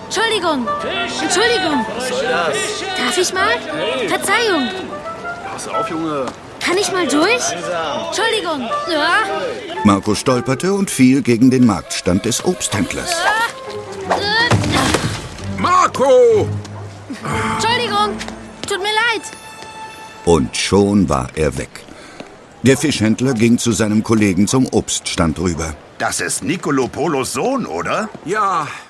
Entschuldigung. Entschuldigung. Was soll das? Darf ich mal? Verzeihung. Pass auf, Junge. Kann ich mal durch? Entschuldigung. Ja. Marco stolperte und fiel gegen den Marktstand des Obsthändlers. Marco! Entschuldigung. Tut mir leid. Und schon war er weg. Der Fischhändler ging zu seinem Kollegen zum Obststand rüber. Das ist Nicolo Polos Sohn, oder? Ja,